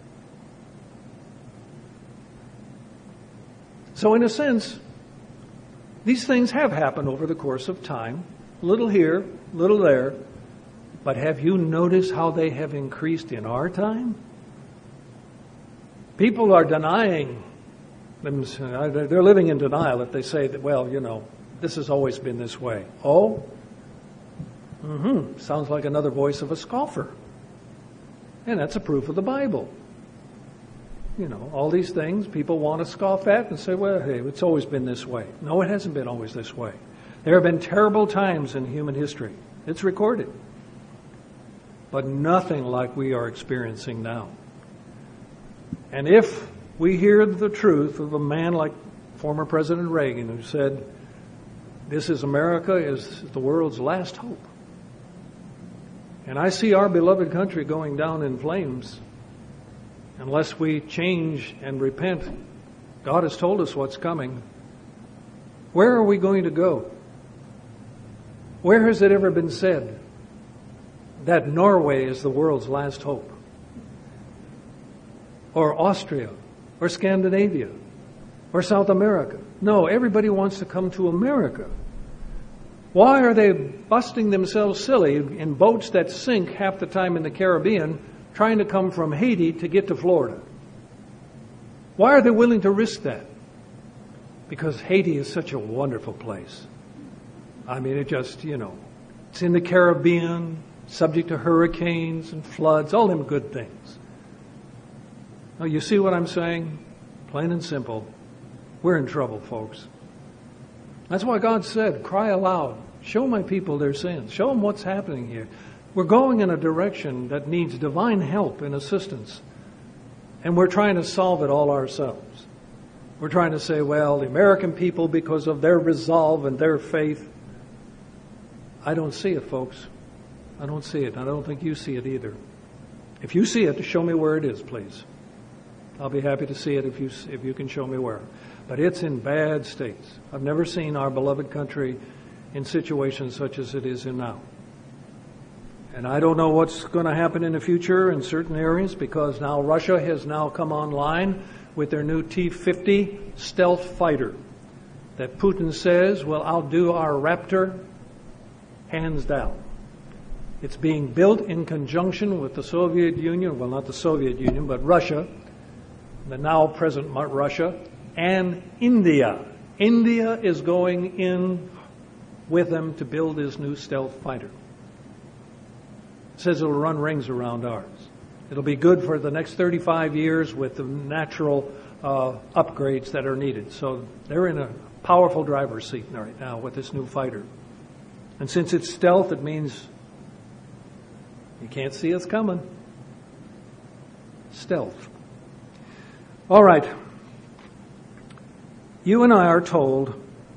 So in a sense, these things have happened over the course of time, little here, little there. But have you noticed how they have increased in our time? People are denying them. They're living in denial if they say that, well, you know, this has always been this way. Oh? Mm-hmm. Sounds like another voice of a scoffer. And that's a proof of the Bible. You know, all these things people want to scoff at and say, well, hey, it's always been this way. No, it hasn't been always this way. There have been terrible times in human history. It's recorded. But nothing like we are experiencing now. And if we hear the truth of a man like former President Reagan, who said, this is America is the world's last hope. And I see our beloved country going down in flames unless we change and repent. God has told us what's coming. Where are we going to go? Where has it ever been said that Norway is the world's last hope? Or Austria, or Scandinavia, or South America? No, everybody wants to come to America. Why are they busting themselves silly in boats that sink half the time in the Caribbean, trying to come from Haiti to get to Florida? Why are they willing to risk that? Because Haiti is such a wonderful place. I mean, it just, you know, it's in the Caribbean, subject to hurricanes and floods, all them good things. Now, you see what I'm saying? Plain and simple. We're in trouble, folks. That's why God said, cry aloud. Show my people their sins. Show them what's happening here. We're going in a direction that needs divine help and assistance. And we're trying to solve it all ourselves. We're trying to say, well, the American people, because of their resolve and their faith. I don't see it, folks. I don't see it. I don't think you see it either. If you see it, show me where it is, please. I'll be happy to see it if you if you can show me where. but it's in bad states. I've never seen our beloved country in situations such as it is in now. And I don't know what's going to happen in the future in certain areas, because now Russia has now come online with their new T fifty stealth fighter that Putin says will outdo our Raptor hands down. It's being built in conjunction with the Soviet Union, well, not the Soviet Union, but Russia, the now present Russia, and India. India is going in with them to build this new stealth fighter. It says it'll run rings around ours. It'll be good for the next thirty-five years with the natural uh, upgrades that are needed. So they're in a powerful driver's seat right now with this new fighter. And since it's stealth, it means you can't see us coming. Stealth. All right. You and I are told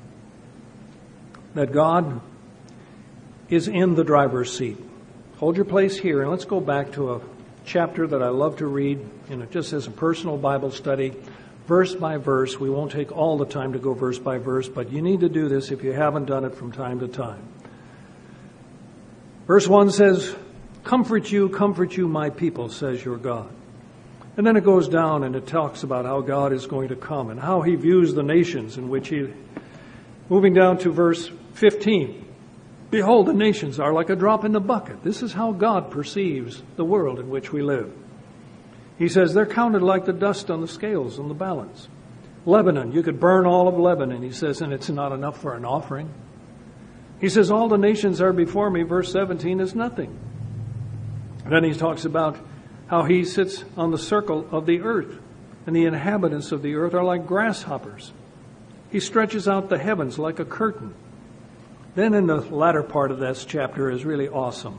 that God is in the driver's seat. Hold your place here, and let's go back to a chapter that I love to read, you know, just as a personal Bible study, verse by verse. We won't take all the time to go verse by verse, but you need to do this if you haven't done it from time to time. Verse one says, "Comfort you, comfort you, my people, says your God." And then it goes down and it talks about how God is going to come and how he views the nations in which he... Moving down to verse fifteen. "Behold, the nations are like a drop in the bucket." This is how God perceives the world in which we live. He says they're counted like the dust on the scales, on the balance. Lebanon, you could burn all of Lebanon, he says, and it's not enough for an offering. He says, all the nations are before me, verse seventeen, is nothing. Then he talks about how he sits on the circle of the earth, and the inhabitants of the earth are like grasshoppers. He stretches out the heavens like a curtain. Then in the latter part of this chapter is really awesome.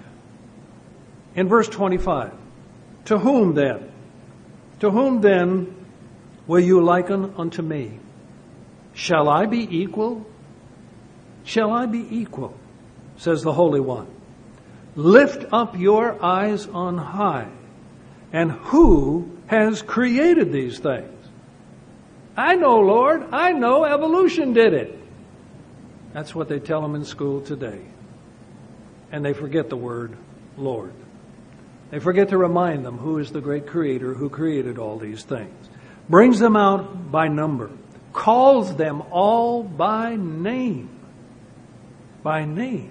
In verse twenty-five, "To whom then? To whom then will you liken unto me? Shall I be equal? Shall I be equal? Says the Holy One. Lift up your eyes on high. And who has created these things? I know, Lord. I know evolution did it." That's what they tell them in school today. And they forget the word Lord. They forget to remind them who is the great creator who created all these things. Brings them out by number. Calls them all by name. By name.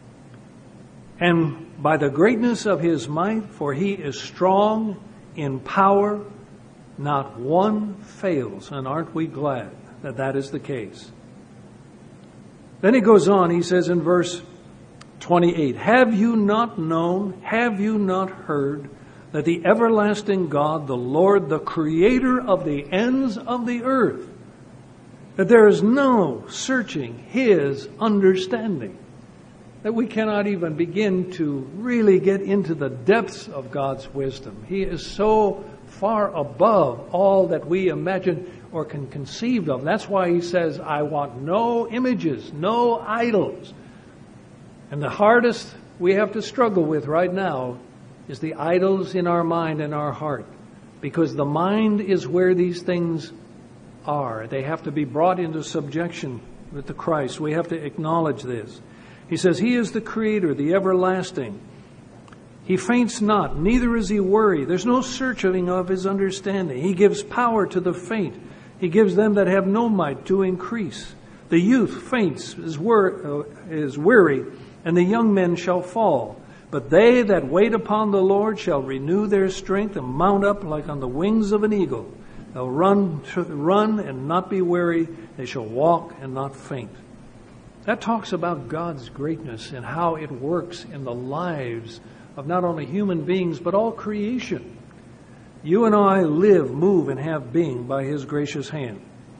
And by the greatness of his might, for he is strong in power, not one fails. And aren't we glad that that is the case? Then he goes on, he says in verse twenty-eight, "Have you not known, have you not heard, that the everlasting God, the Lord, the creator of the ends of the earth, that there is no searching his understanding?" That we cannot even begin to really get into the depths of God's wisdom. He is so far above all that we imagine or can conceive of. That's why he says, "I want no images, no idols." And the hardest we have to struggle with right now is the idols in our mind and our heart. Because the mind is where these things are. They have to be brought into subjection with the Christ. We have to acknowledge this. He says, he is the creator, the everlasting. He faints not, neither is he weary. There's no searching of his understanding. He gives power to the faint. He gives them that have no might to increase. The youth faints, is, wor- uh, is weary, and the young men shall fall. But they that wait upon the Lord shall renew their strength and mount up like on the wings of an eagle. They'll run, run and not be weary. They shall walk and not faint. That talks about God's greatness and how it works in the lives of not only human beings, but all creation. You and I live, move, and have being by his gracious hand.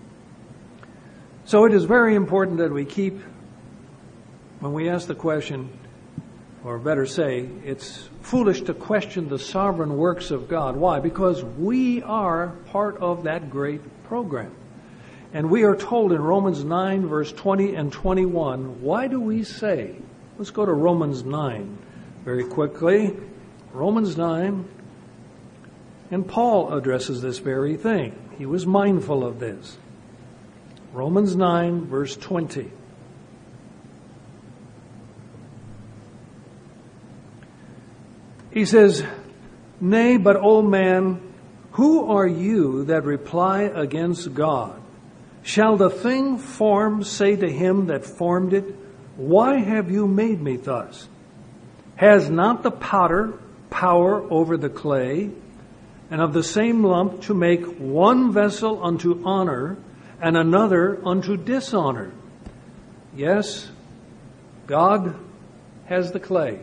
So it is very important that we keep, when we ask the question, or better say, it's foolish to question the sovereign works of God. Why? Because we are part of that great program. And we are told in Romans nine, verse twenty and twenty-one, why do we say? Let's go to Romans nine very quickly. Romans nine. And Paul addresses this very thing. He was mindful of this. Romans nine, verse twenty. He says, "Nay, but, O man, who are you that reply against God? Shall the thing formed say to him that formed it, Why have you made me thus? Has not the potter power over the clay, and of the same lump to make one vessel unto honor, and another unto dishonor?" Yes, God has the clay.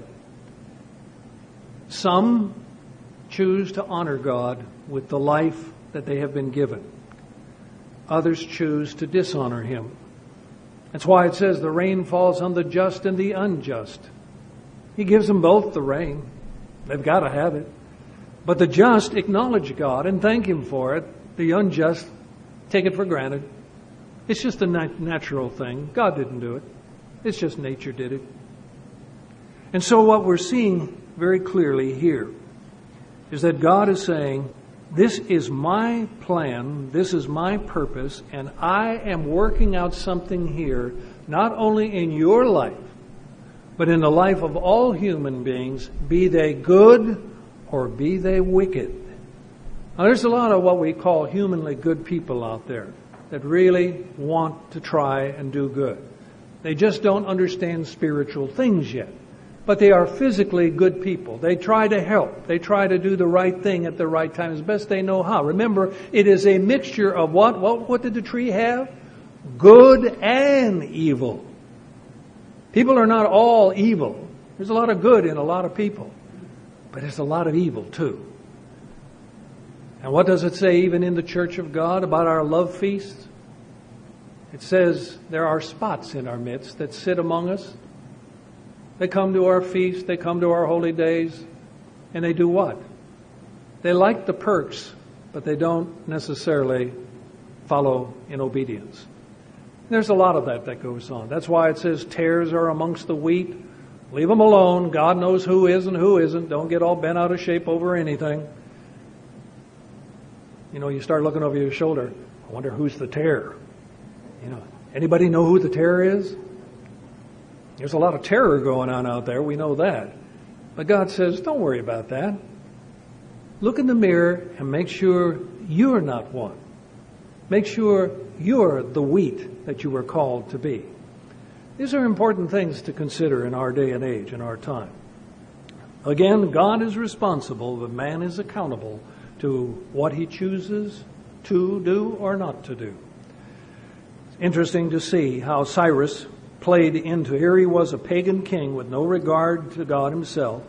Some choose to honor God with the life that they have been given. Others choose to dishonor Him. That's why it says the rain falls on the just and the unjust. He gives them both the rain. They've got to have it. But the just acknowledge God and thank Him for it. The unjust take it for granted. It's just a nat- natural thing. God didn't do it. It's just nature did it. And so what we're seeing very clearly here is that God is saying, this is my plan, this is my purpose, and I am working out something here, not only in your life, but in the life of all human beings, be they good or be they wicked. Now, there's a lot of what we call humanly good people out there that really want to try and do good. They just don't understand spiritual things yet. But they are physically good people. They try to help. They try to do the right thing at the right time as best they know how. Remember, it is a mixture of what? What, what did the tree have? Good and evil. People are not all evil. There's a lot of good in a lot of people. But there's a lot of evil too. And what does it say even in the church of God about our love feast? It says there are spots in our midst that sit among us. They come to our feast, they come to our holy days, and they do what? They like the perks, but they don't necessarily follow in obedience. There's a lot of that that goes on. That's why it says tares are amongst the wheat. Leave them alone. God knows who is and who isn't. Don't get all bent out of shape over anything. You know, you start looking over your shoulder. I wonder who's the tare. You know, anybody know who the tare is? There's a lot of terror going on out there. We know that. But God says, don't worry about that. Look in the mirror and make sure you're not one. Make sure you're the wheat that you were called to be. These are important things to consider in our day and age, in our time. Again, God is responsible, but man is accountable to what he chooses to do or not to do. It's interesting to see how Cyrus played into, here he was a pagan king with no regard to God himself,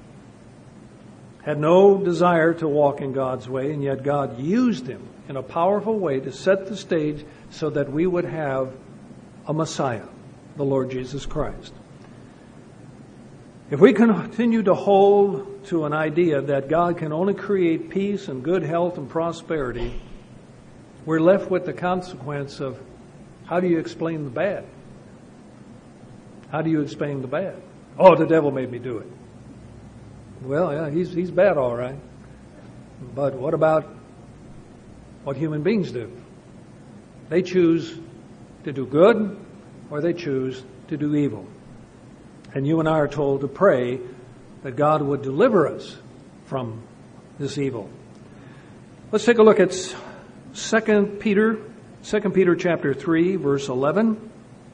had no desire to walk in God's way, and yet God used him in a powerful way to set the stage so that we would have a Messiah, the Lord Jesus Christ. If we continue to hold to an idea that God can only create peace and good health and prosperity, we're left with the consequence of, how do you explain the bad? How do you explain the bad? Oh, the devil made me do it. Well, yeah, he's he's bad, all right. But what about what human beings do? They choose to do good or they choose to do evil. And you and I are told to pray that God would deliver us from this evil. Let's take a look at Second Peter, Second Peter chapter three, verse eleven.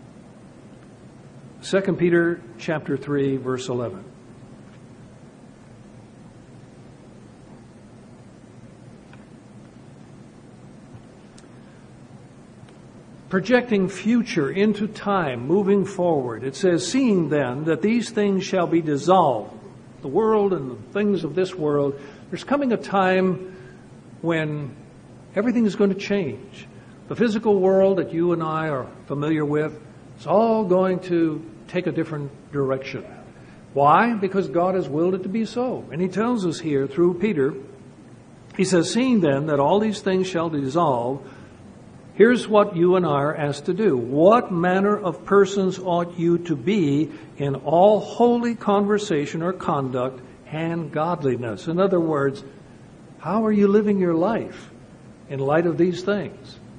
Second Peter chapter three, verse eleven. Projecting future into time, moving forward. It says, seeing then that these things shall be dissolved, the world and the things of this world, there's coming a time when everything is going to change. The physical world that you and I are familiar with, it's all going to take a different direction. Why? Because God has willed it to be so. And he tells us here through Peter, he says, seeing then that all these things shall dissolve, here's what you and I are asked to do. What manner of persons ought you to be in all holy conversation or conduct and godliness? In other words, how are you living your life in light of these things?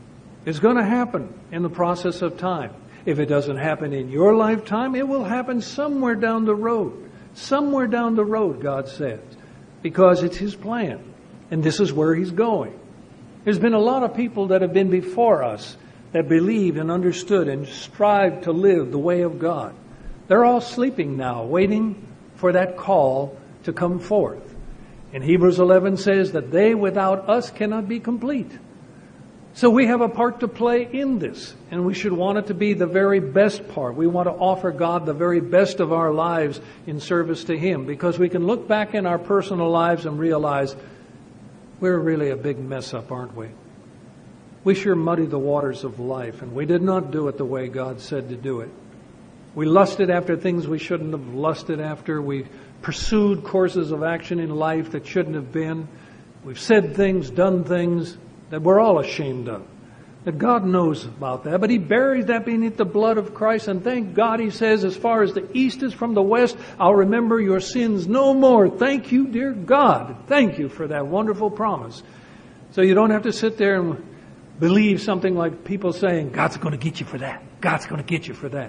It's going to happen in the process of time. If it doesn't happen in your lifetime, it will happen somewhere down the road. Somewhere down the road, God says, because it's His plan. And this is where He's going. There's been a lot of people that have been before us that believed and understood and strived to live the way of God. They're all sleeping now, waiting for that call to come forth. And Hebrews eleven says that they without us cannot be complete. So we have a part to play in this, and we should want it to be the very best part. We want to offer God the very best of our lives in service to Him, because we can look back in our personal lives and realize we're really a big mess up, aren't we? We sure muddy the waters of life, and we did not do it the way God said to do it. We lusted after things we shouldn't have lusted after. We pursued courses of action in life that shouldn't have been. We've said things, done things that we're all ashamed of. That God knows about that, but He buries that beneath the blood of Christ, and thank God He says, as far as the east is from the west, I'll remember your sins no more. Thank you, dear God. Thank you for that wonderful promise. So you don't have to sit there and believe something like people saying, God's going to get you for that. God's going to get you for that.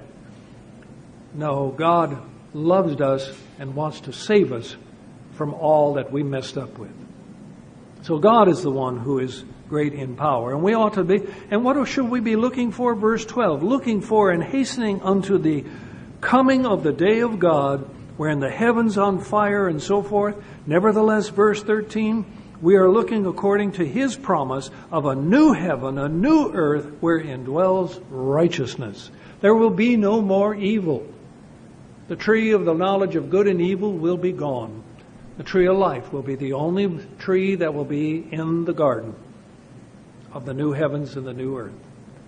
No, God loves us and wants to save us from all that we messed up with. So God is the one who is great in power. And we ought to be. And what should we be looking for? Verse twelve. Looking for and hastening unto the coming of the day of God, wherein the heavens on fire and so forth. Nevertheless, verse thirteen, we are looking according to His promise of a new heaven, a new earth, wherein dwells righteousness. There will be no more evil. The tree of the knowledge of good and evil will be gone. The tree of life will be the only tree that will be in the garden of the new heavens and the new earth.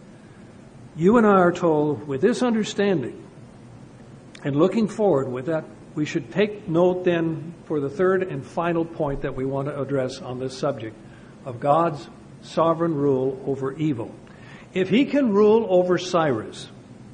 You and I are told, with this understanding and looking forward with that, we should take note then for the third and final point that we want to address on this subject of God's sovereign rule over evil. If He can rule over Cyrus,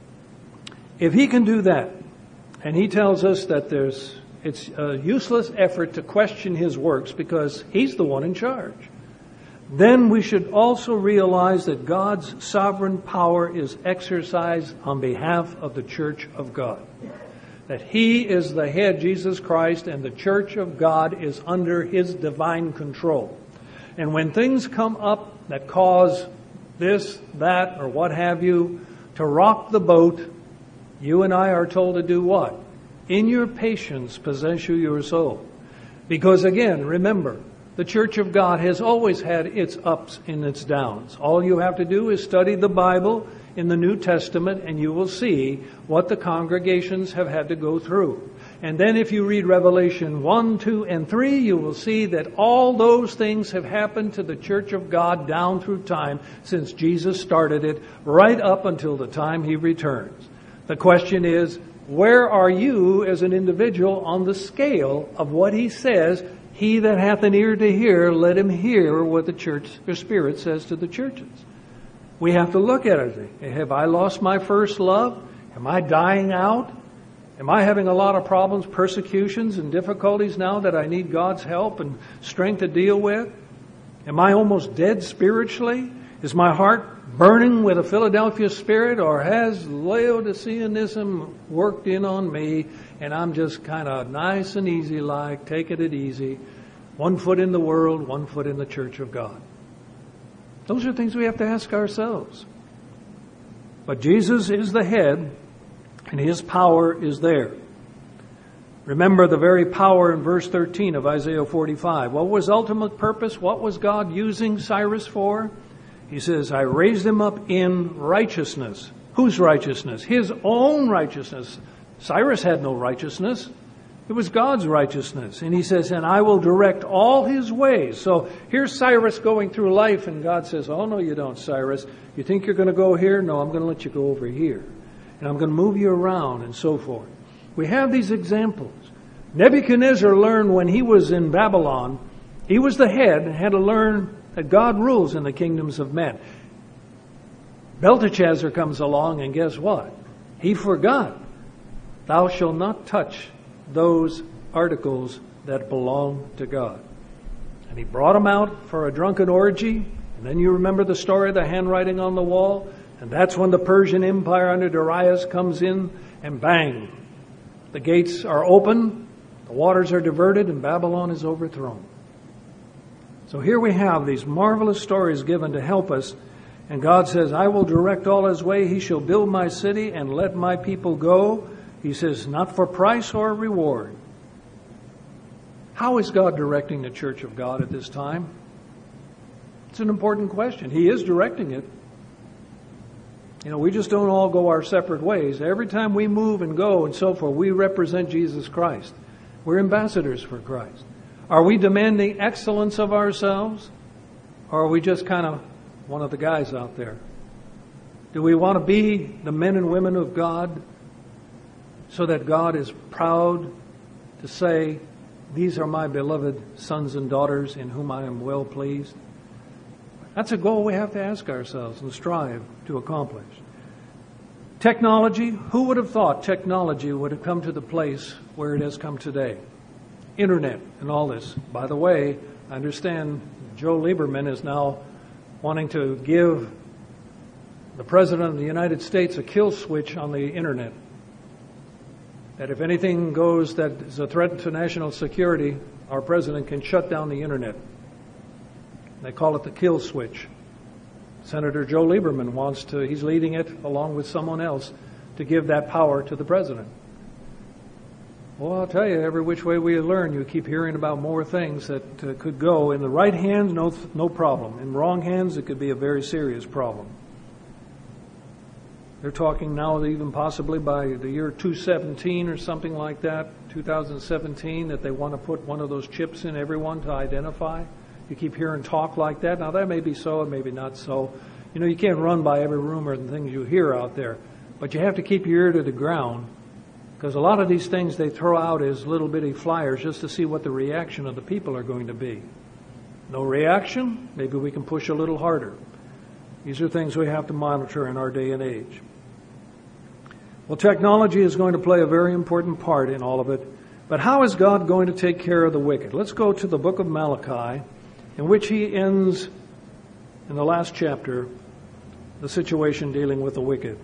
if He can do that, and He tells us that there's it's a useless effort to question His works because He's the one in charge, then we should also realize that God's sovereign power is exercised on behalf of the church of God. That He is the head, Jesus Christ, and the church of God is under His divine control. And when things come up that cause this, that, or what have you to rock the boat, you and I are told to do what? In your patience possess you your soul. Because again, remember, the church of God has always had its ups and its downs. All you have to do is study the Bible in the New Testament, and you will see what the congregations have had to go through. And then if you read Revelation one, two, and three, you will see that all those things have happened to the church of God down through time since Jesus started it, right up until the time He returns. The question is, where are you as an individual on the scale of what He says? He that hath an ear to hear, let him hear what the church, the Spirit says to the churches. We have to look at it. Have I lost my first love? Am I dying out? Am I having a lot of problems, persecutions, and difficulties now that I need God's help and strength to deal with? Am I almost dead spiritually? Is my heart burning with a Philadelphia spirit, or has Laodiceanism worked in on me and I'm just kind of nice and easy like, taking it easy, one foot in the world, one foot in the church of God? Those are things we have to ask ourselves. But Jesus is the head, and His power is there. Remember the very power in verse thirteen of Isaiah forty-five. What was ultimate purpose? What was God using Cyrus for? He says, I raised him up in righteousness. Whose righteousness? His own righteousness. Cyrus had no righteousness. It was God's righteousness. And He says, and I will direct all his ways. So here's Cyrus going through life, and God says, oh, no, you don't, Cyrus. You think you're going to go here? No, I'm going to let you go over here. And I'm going to move you around and so forth. We have these examples. Nebuchadnezzar learned when he was in Babylon, he was the head and had to learn that God rules in the kingdoms of men. Belteshazzar comes along, and guess what? He forgot. Thou shalt not touch those articles that belong to God. And he brought him out for a drunken orgy, And then you remember the story of the handwriting on the wall, and that's when the Persian Empire under Darius comes in, and bang, the gates are open, the waters are diverted, and Babylon is overthrown. So here we have these marvelous stories given to help us. And God says, I will direct all his way. He shall build my city and let my people go. He says, not for price or reward. How is God directing the church of God at this time? It's an important question. He is directing it. You know, we just don't all go our separate ways. Every time we move and go and so forth, we represent Jesus Christ. We're ambassadors for Christ. Are we demanding excellence of ourselves? Or are we just kind of one of the guys out there? Do we want to be the men and women of God so that God is proud to say, these are my beloved sons and daughters in whom I am well pleased? That's a goal we have to ask ourselves and strive to accomplish. Technology, who would have thought technology would have come to the place where it has come today? Internet and all this. By the way, I understand Joe Lieberman is now wanting to give the President of the United States a kill switch on the Internet. That if anything goes that is a threat to national security, our President can shut down the Internet. They call it the kill switch. Senator Joe Lieberman wants to, he's leading it along with someone else to give that power to the President. Well, I'll tell you, every which way we learn, you keep hearing about more things that uh, could go. In the right hands, no, no problem. In wrong hands, it could be a very serious problem. They're talking now even possibly by the year two seventeen or something like that, two thousand seventeen, that they want to put one of those chips in everyone to identify. You keep hearing talk like that. Now, that may be so and maybe not so. You know, you can't run by every rumor and things you hear out there. But you have to keep your ear to the ground. Because a lot of these things they throw out as little bitty flyers just to see what the reaction of the people are going to be. No reaction? Maybe we can push a little harder. These are things we have to monitor in our day and age. Well, technology is going to play a very important part in all of it. But how is God going to take care of the wicked? Let's go to the book of Malachi, in which he ends, in the last chapter, the situation dealing with the wicked.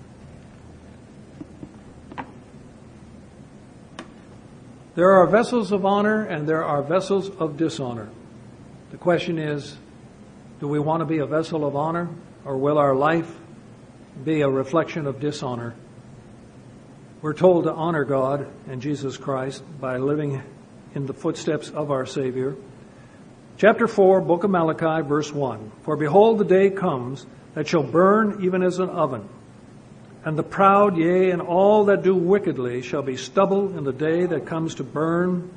There are vessels of honor and there are vessels of dishonor. The question is, do we want to be a vessel of honor, or will our life be a reflection of dishonor? We're told to honor God and Jesus Christ by living in the footsteps of our Savior. Chapter four, book of Malachi, verse one. For behold, the day comes that shall burn even as an oven. And the proud, yea, and all that do wickedly shall be stubble in the day that comes to burn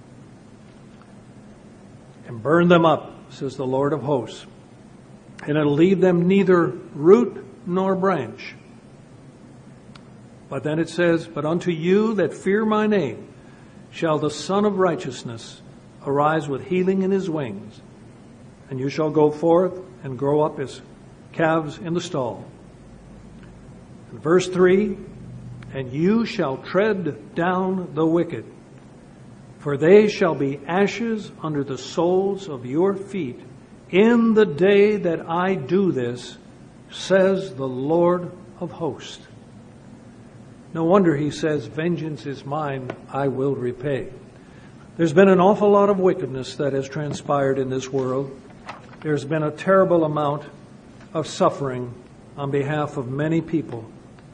and burn them up, says the Lord of hosts. And it'll leave them neither root nor branch. But then it says, but unto you that fear my name shall the Son of Righteousness arise with healing in his wings. And you shall go forth and grow up as calves in the stall. Verse three, and you shall tread down the wicked, for they shall be ashes under the soles of your feet in the day that I do this, says the Lord of hosts. No wonder he says, vengeance is mine, I will repay. There's been an awful lot of wickedness that has transpired in this world. There's been a terrible amount of suffering on behalf of many people.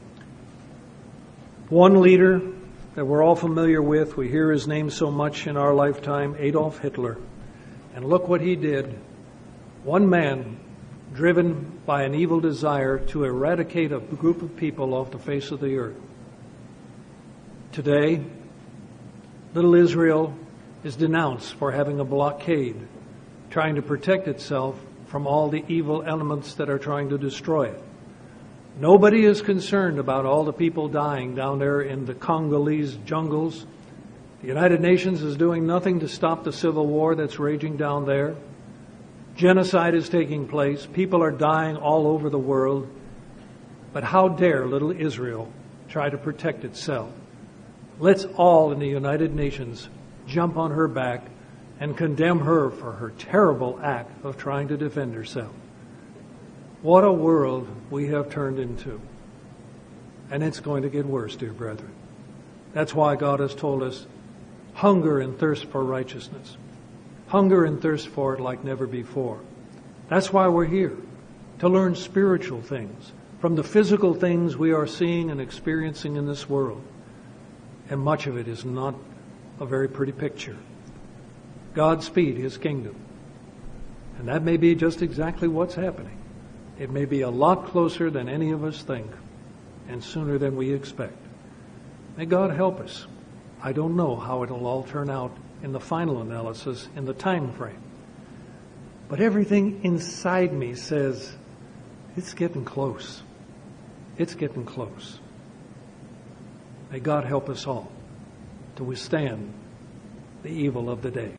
One leader that we're all familiar with, we hear his name so much in our lifetime, Adolf Hitler. And look what he did. One man driven by an evil desire to eradicate a group of people off the face of the earth. Today, little Israel is denounced for having a blockade, trying to protect itself from all the evil elements that are trying to destroy it. Nobody is concerned about all the people dying down there in the Congolese jungles. The United Nations is doing nothing to stop the civil war that's raging down there. Genocide is taking place. People are dying all over the world. But how dare little Israel try to protect itself? Let's all in the United Nations jump on her back and condemn her for her terrible act of trying to defend herself. What a world we have turned into. And it's going to get worse, dear brethren. That's why God has told us, hunger and thirst for righteousness. Hunger and thirst for it like never before. That's why we're here, to learn spiritual things from the physical things we are seeing and experiencing in this world. And much of it is not a very pretty picture. Godspeed His kingdom. And that may be just exactly what's happening. It may be a lot closer than any of us think, and sooner than we expect. May God help us. I don't know how it'll all turn out in the final analysis, in the time frame. But everything inside me says, it's getting close. It's getting close. May God help us all to withstand the evil of the day.